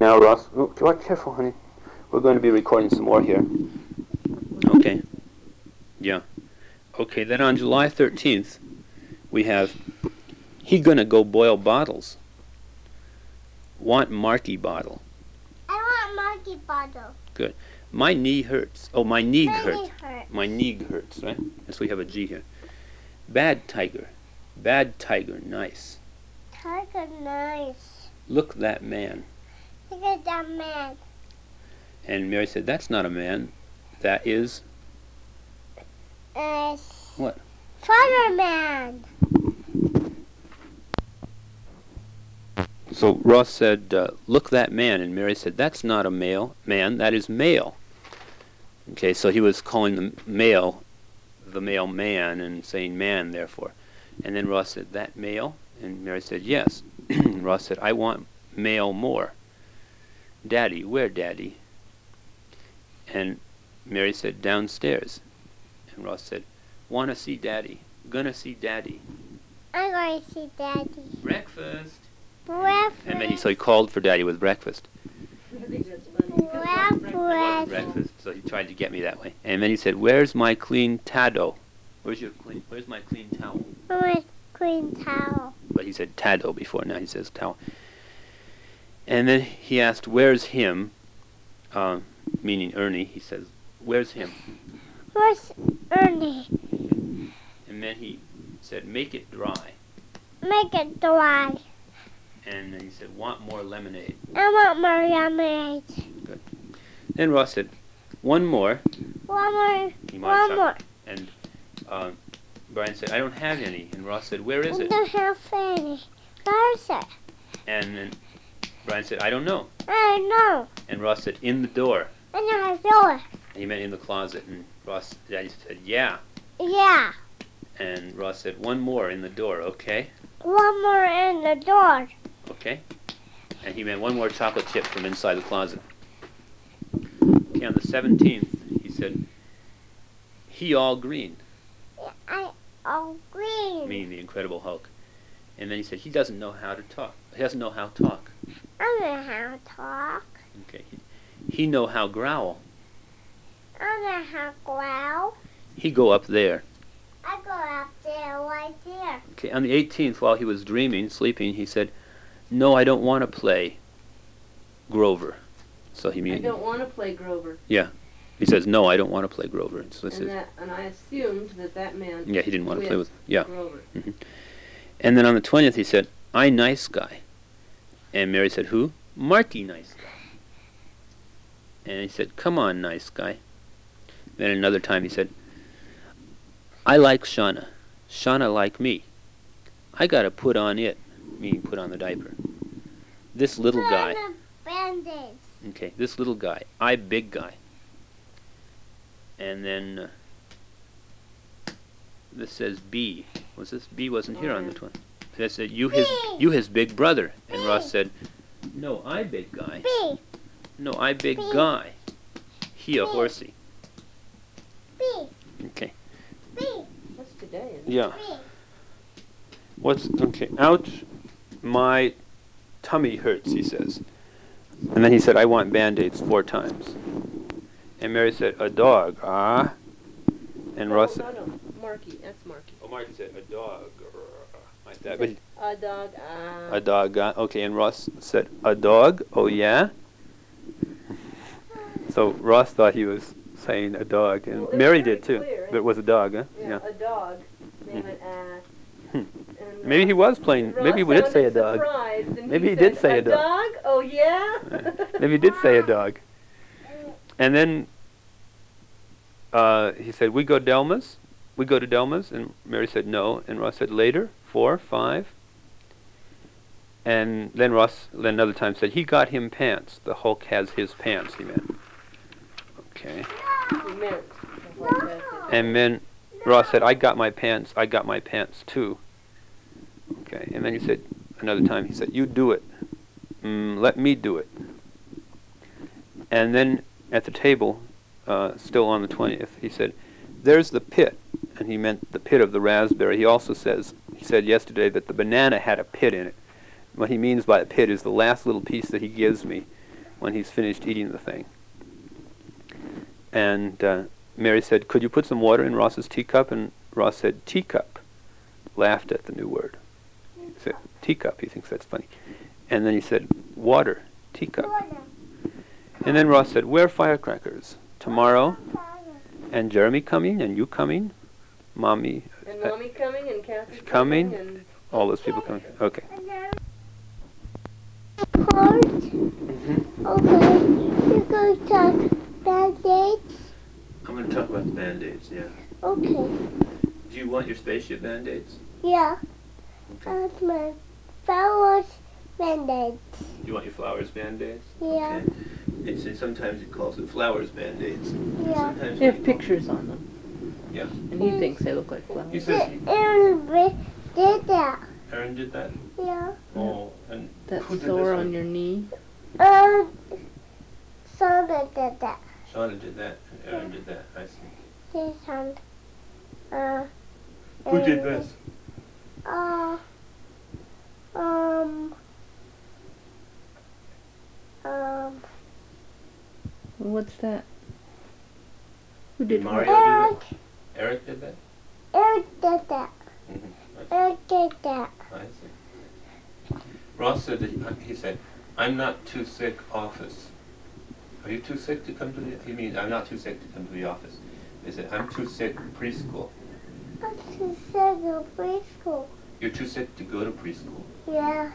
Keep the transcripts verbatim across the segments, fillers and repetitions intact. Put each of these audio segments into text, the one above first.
now, Ross. Oh, be careful, honey. We're going to be recording some more here. Okay. Yeah. Okay, then on July thirteenth, we have, he gonna go boil bottles. Want Marky bottle. I want Marky bottle. Good. My knee hurts. Oh, my knee My hurts. knee hurts. My knee hurts, right? Yes, we have a G here. Bad tiger. Bad tiger, nice. Tiger, nice. Look that man. Look at that man. And Mary said, that's not a man. That is... Uh, what? Fireman. So Ross said, uh, look that man. And Mary said, that's not a male man. That is male. Okay, so he was calling the male the male man and saying man, therefore. And then Ross said, that male? And Mary said, yes. Ross said, I want male more. Daddy, where, Daddy? And Mary said, downstairs. And Ross said, wanna see Daddy. Gonna see Daddy. I'm going to see Daddy. Breakfast. Breakfast. And then he, so he called for Daddy with breakfast. Breakfast. Breakfast. So he tried to get me that way. And then he said, where's my clean tado? Where's your clean, where's my clean towel? My clean towel. But he said tado before, now he says towel. And then he asked, where's him? Uh, meaning Ernie. He says, where's him? Where's Ernie? And then he said, make it dry. Make it dry. And then he said, want more lemonade. I want more lemonade. Good. Then Ross said, one more. One more. He One up. more. And uh, Brian said, I don't have any. And Ross said, where is I it? don't have any. Where is it? And then Brian said, I don't know. I know. And Ross said, in the door. In the door. And he meant in the closet. And Ross, Daddy said, yeah. Yeah. And Ross said, one more in the door, okay? One more in the door. Okay. And he meant one more chocolate chip from inside the closet. Okay, on the seventeenth, he said, he all green. I all green. Meaning the Incredible Hulk. And then he said, he doesn't know how to talk. He doesn't know how to talk. I know how to talk. Okay. He, he know how growl. I know how to growl. He go up there. I go up there, right there. Okay, on the eighteenth, while he was dreaming, sleeping, he said, no, I don't want to play Grover. So he means... I don't want to play Grover. Yeah. He says, no, I don't want to play Grover. And, so and, says, that, and I assumed that that meant yeah, he didn't want to play with... Yeah. Grover. Mm-hmm. And then on the twentieth, he said, I nice guy. And Mary said, who? Marky nice guy. And he said, come on, nice guy. Then another time he said, I like Shauna. Shauna like me. I gotta put on it. Meaning put on the diaper. This little Put guy. on the Band-Aids. Okay, this little guy. I big guy. And then uh, this says B. Was this B wasn't here on the twentieth? That said you his B. you his big brother. And B. Ross said, no, I big guy. B. No, I big B. guy. He a B. horsey. B. Okay. B. That's today, isn't it? Yeah. B. What's okay? Ouch, my tummy hurts. He says. And then he said, I want Band-Aids four times. And Mary said, a dog, ah. And No, Ross said, no, no. Marky. That's Marky. oh, Marky said, a dog, like that. He But said, a dog. Uh, a dog, uh, okay. And Ross said, a dog, oh yeah. So Ross thought he was saying a dog, and Well, it was Mary very did too. clear. But it was a dog, huh? yeah, a dog. They went, uh, Hmm. and Maybe he was playing. Ross Maybe he did say a sounded dog. surprised, and Maybe he he did said, say a a dog. dog? Oh, yeah? Maybe he did say a dog. And then uh, he said, we go Delmas? We go to Delmas? And Mary said, no. And Ross said, later? Four? Five? And then Ross, then another time said, he got him pants. The Hulk has his pants, he meant. Okay. He meant the whole thing. And then Ross said, I got my pants. I got my pants, too. Okay. And then he said, another time, he said, you do it. Mm, let me do it. And then at the table, uh, still on the twentieth, he said, there's the pit. And he meant the pit of the raspberry. He also says, he said yesterday that the banana had a pit in it. What he means by a pit is the last little piece that he gives me when he's finished eating the thing. And uh, Mary said, could you put some water in Ross's teacup? And Ross said, teacup. Laughed at the new word. He said, teacup. He thinks that's funny. And then he said, water, teacup. Water. And then Ross said, where are firecrackers? Tomorrow? Fire. And Jeremy coming? And you coming? Mommy? And uh, Mommy coming and Kathy coming? coming and all those people coming? Okay. And then Port. Mm-hmm. Okay. You're going to talk band-aids? I'm going to talk about the Band-Aids, yeah. Okay. Do you want your spaceship Band-Aids? Yeah. Okay. That's my flowers band-aids. You want your flowers Band-Aids? Yeah. Okay. And so sometimes it calls it flowers Band-Aids. Yeah. Sometimes they have it- pictures on them. Yeah. And he thinks they look like flowers. He says Aaron did that. Aaron did that? Yeah. Oh, and That who did sore this on one? your knee. Um, Sandra did that. Shauna did that, and Aaron did that. I see. His hand. Uh. Who did and- this? Uh. Um. Um. What's that? Who did Mario what? did Eric. that? Eric did that? Eric did that. Mm-hmm. Eric did that. I see. Ross said that he, uh, he said, I'm not too sick office. Are you too sick to come to the, he means, I'm not too sick to come to the office. He said, I'm too sick preschool. I'm too sick of preschool. You're too sick to go to preschool. Yeah.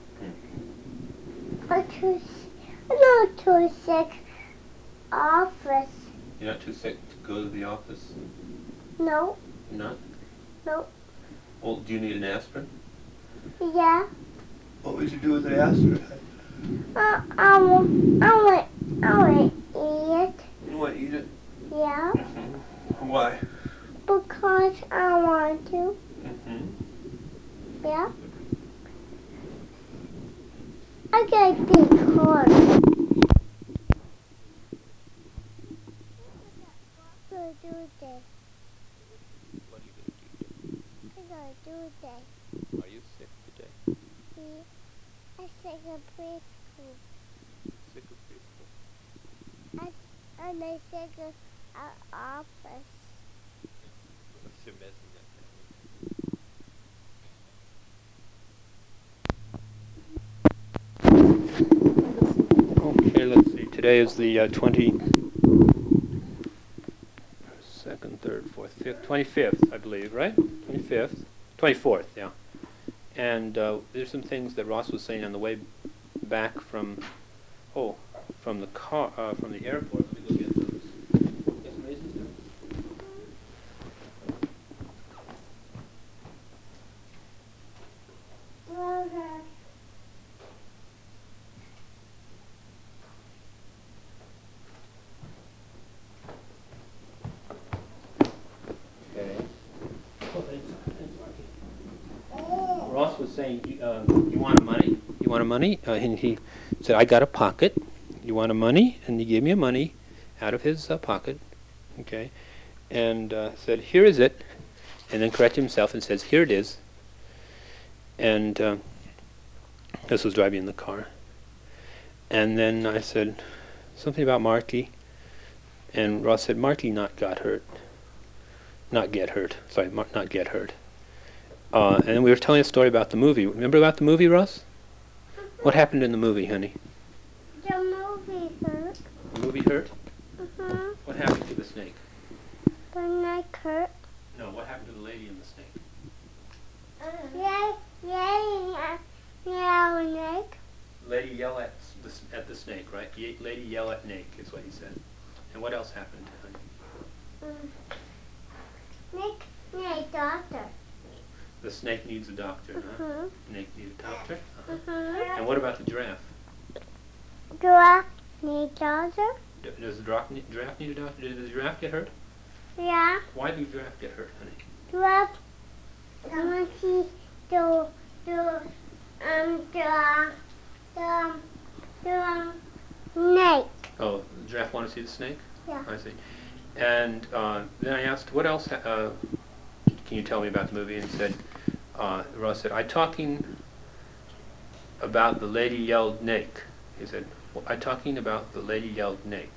Hmm. I'm too. s- I'm not too sick. Office. You're not too sick to go to the office? No. You're not? No. Well, do you need an aspirin? Yeah. What would you do with an aspirin? Uh, I want. I want. I want to eat. You want to eat it? Yeah. Mm-hmm. Why? Because I want to. Mm-hmm. Yeah. I got a big heart. What do I do today? What are you going to do? I gotta do today. Are you sick today? See, I sick of preschool. Sick of preschool? And I sick of our office. You're messing up that. Okay, let's see. Today is the uh, twenty second, third, fourth, fifth, twenty-fifth, I believe, right? twenty-fifth, twenty-fourth, yeah. And uh, there's some things that Ross was saying on the way back from, oh, from the car, uh, from the airport. Let me go get those. Get some raisins there? Okay. Okay. Ross was saying, you, um, you want money? You want a money? Uh, and he said, I got a pocket. You want a money? And he gave me a money out of his uh, pocket. Okay. And uh, said, here is it. And then corrected himself and says, here it is. And uh, this was driving in the car. And then I said, something about Marty. And Ross said, Marty not got hurt. Not get hurt. Sorry, mar- not get hurt. Uh, and then we were telling a story about the movie. Remember about the movie, Russ? What happened in the movie, honey? The movie hurt. The movie hurt? Uh-huh. What happened to the snake? The neck hurt. No, what happened to the lady and the snake? Yeah, yeah, yeah, yeah, neck. Lady yell at s- the, s- at the snake, right? Ye- lady yell at snake is what he said. And what else happened, honey? Mm. Neck, neck, doctor. The snake needs a doctor, huh? Uh-huh. Snake needs a doctor? Uh-huh. Uh-huh. And what about the giraffe? Giraffe need doctor? D- does the giraffe need, giraffe need a doctor? Did the giraffe get hurt? Yeah. Why did the giraffe get hurt, honey? Giraffe. I want to see the, the, um, the, the, the, um, snake. Oh, the giraffe want to see the snake? Yeah. I see. And uh, then I asked, what else ha- uh, can you tell me about the movie? And he said, uh, Ross said, I talking about the lady yelled snake. He said, Well, I'm talking about the lady yelled snake.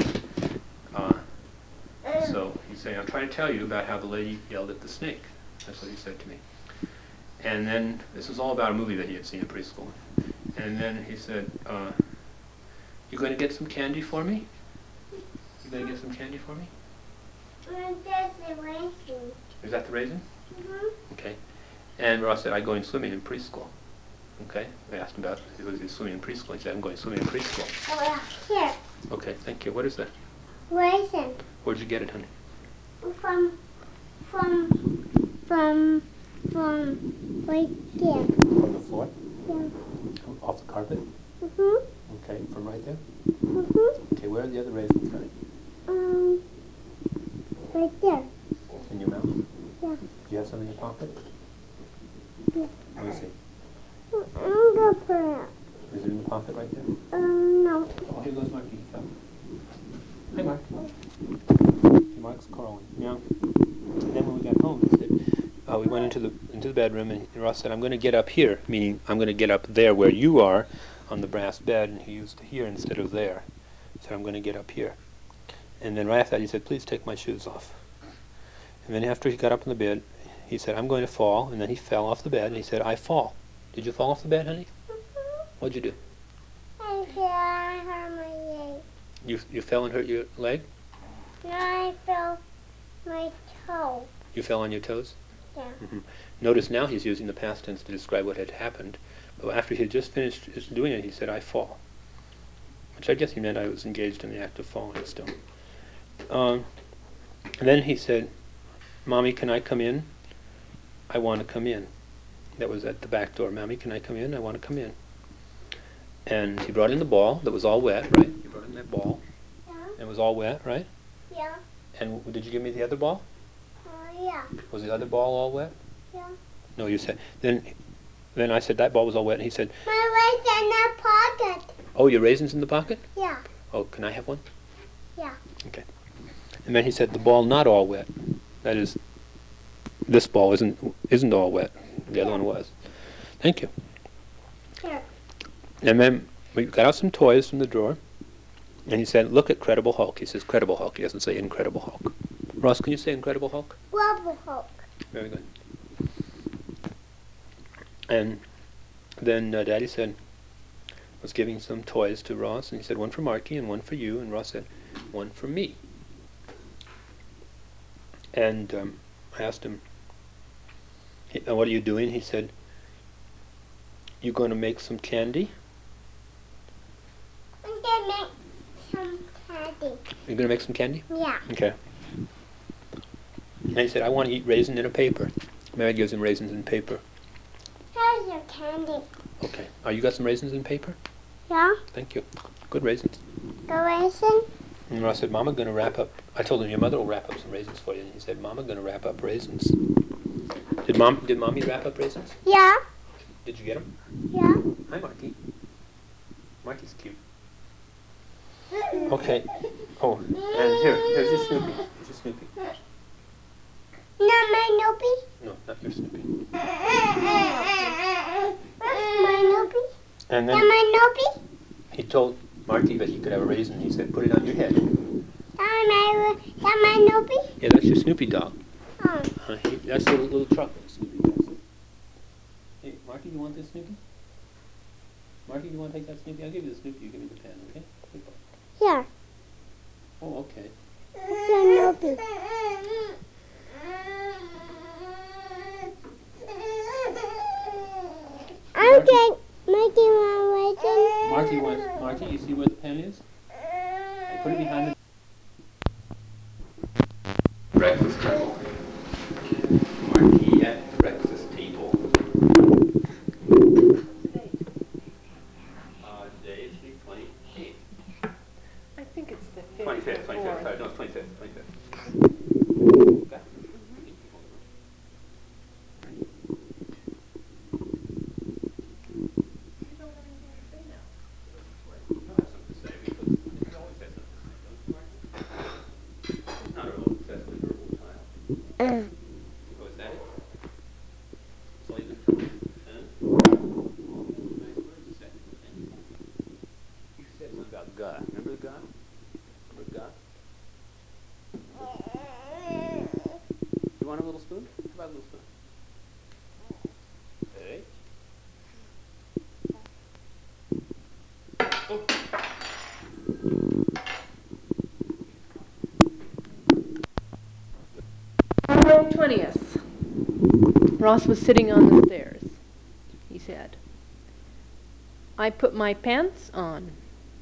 Uh, so he's saying, I'm trying to tell you about how the lady yelled at the snake. That's what he said to me. And then, this was all about a movie that he had seen in preschool. And then he said, uh, you going to get some candy for me? You going to get some candy for me? That's the raisin. Is that the raisin? Mm-hmm. Okay. And Ross said, I'm going swimming in preschool. Okay. I asked him about, was he swimming in preschool? He said, I'm going swimming in preschool. Oh, here. Okay, thank you. What is that? Raisin. Where'd you get it, honey? From, from, from, from right there. From the floor? Yeah. Off the carpet? Mm-hmm. Okay, from right there? Mm-hmm. Okay, where are the other raisins, honey? Um, right there. In your mouth? Yeah. Do you have some in your pocket? Yeah. Let me see. I'm gonna put it. Is it in the pocket right there? Um, no. Oh, here goes Marky. Come. Hi, Mark. Hey, Mark's crawling. Yeah. And then when we got home, he said, uh, we went into the into the bedroom, and Ross said, I'm going to get up here, meaning I'm going to get up there where you are on the brass bed, and he used here instead of there. He said, I'm going to get up here. And then right after that, he said, please take my shoes off. And then after he got up in the bed, he said, I'm going to fall, and then he fell off the bed, and he said, I fall. Did you fall off the bed, honey? What'd you do? I feel I hurt my leg. You you fell and hurt your leg? No, I feel my toe. You fell on your toes? Yeah. Mm-hmm. Notice now he's using the past tense to describe what had happened. But after he had just finished doing it, he said, I fall. Which I guess he meant I was engaged in the act of falling still. Um, and then he said, Mommy, can I come in? I want to come in. That was at the back door. Mommy, can I come in? I want to come in. And he brought in the ball that was all wet, right? You brought in that ball. Yeah. And it was all wet, right? Yeah. And w- did you give me the other ball? Oh, yeah. Was the other ball all wet? Yeah. No, you said. Then then I said that ball was all wet, and he said, My legs in the pocket. oh, your raisin's in the pocket? Yeah. Oh, can I have one? Yeah. Okay. And then he said, the ball not all wet. That is, this ball isn't isn't all wet. The other one was. Thank you. Here. And then we got out some toys from the drawer, and he said, look at Credible Hulk. He says Credible Hulk. He doesn't say Incredible Hulk. Ross, can you say Incredible Hulk? Wobble Hulk. Very good. And then uh, Daddy said, was giving some toys to Ross, and he said, one for Marky and one for you, and Ross said, one for me. And um, I asked him, he, uh, what are you doing? He said, you going to make some candy? I'm gonna make some candy. You're going to make some candy? Yeah. Okay. And he said, I want to eat raisin in a paper. Mary gives him raisins in paper. Here's your candy. Okay. Oh, you got some raisins in paper? Yeah. Thank you. Good raisins. The raisin. And Ross said, Mama going to wrap up. I told him, your mother will wrap up some raisins for you. And he said, Mama going to wrap up raisins. Did mom? Did Mommy wrap up raisins? Yeah. Did you get them? Yeah. Hi, Marky. Marky's cute. Okay. Oh, and here, here's your Snoopy. Here's your Snoopy. Not my Noopy. No, not your Snoopy. Where's my Noopy? And Not then my Noopy. he told Marky that he could have a raisin. He said, put it on your head. Not my, not my Noopy. Yeah, that's your Snoopy dog. Oh. Uh, he, that's a little, little chocolate Snoopy. That's it. Hey, Marky, you want this Snoopy? Marky, you want to take that Snoopy? I'll give you the Snoopy. You give me the pen, okay? Good boy. Here. Oh, okay. It's a Noopy. I'm getting making my raisin. Marky wants. Marky, you see where the pen is? I put it behind the breakfast table. Marky at the breakfast table. Uh, today is the twenty-eighth. I think it's the fifth. twenty-fifth, twenty-fifth, Fourth. sorry, no, it's twenty-fifth, twenty-fifth. Okay. You have something to say because you always have something to say, don't you, Marky? Not a real successfully verbal child. Uh, Oh, is that it? It's only the huh? Nice words to say. Thank you. You said guy. Remember the guy? Remember the guy? You want a little spoon? How about a little spoon? Hey. twentieth. Ross was sitting on the stairs. He said, I put my pants on.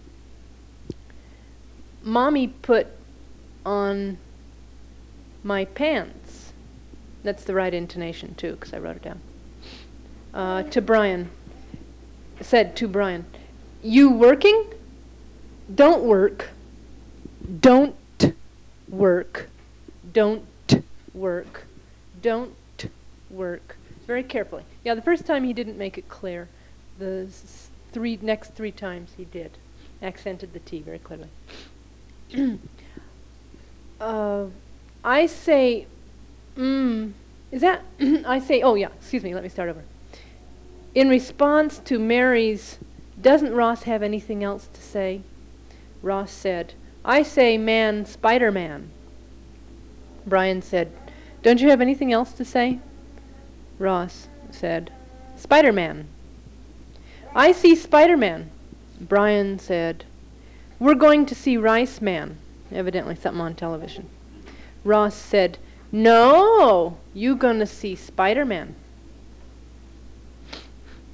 Mommy put on my pants. That's the right intonation, too, because I wrote it down. Uh, to Brian. Said to Brian, you working? Don't work. Don't work. Don't work. Don't work. Very carefully. Yeah, the first time he didn't make it clear. The s three next three times he did. Accented the T very clearly. uh, I say, mm, is that, I say, oh yeah, excuse me, let me start over. In response to Mary's, doesn't Ross have anything else to say? Ross said, I say man, Spider-Man. Brian said, don't you have anything else to say? Ross said, Spider-Man. I see Spider-Man. Brian said, we're going to see Rice Man. Evidently something on television. Ross said, no, you gonna see Spider-Man.